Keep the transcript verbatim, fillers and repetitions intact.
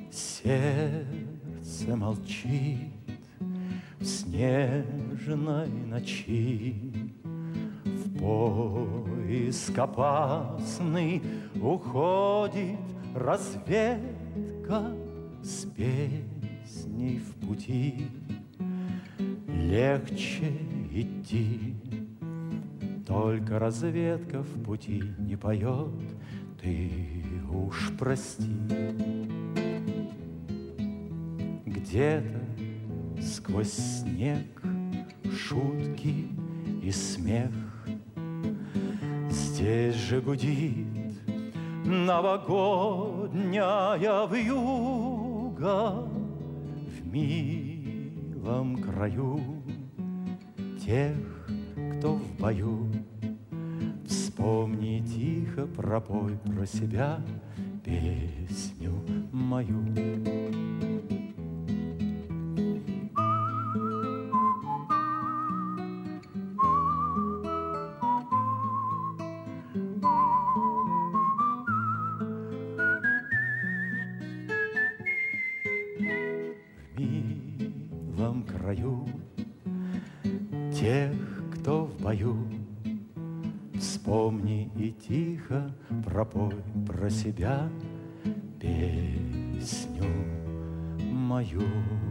Сердце молчит в снежной ночи, в поиск опасный уходит разведка с песней в пути. Легче идти, только разведка в пути не поет, ты уж прости. Где-то сквозь снег шутки и смех, здесь же гудит новогодняя вьюга. В милом краю тех, кто в бою, вспомни тихо, пропой про себя песню мою. В милом краю тех, кто в бою, вспомни и тихо пропой про себя песню мою.